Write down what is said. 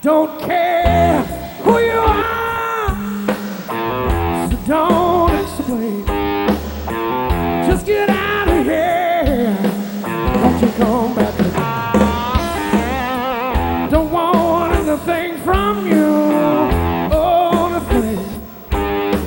don't care who you are, so don't explain. Just get out of here. Don't you come back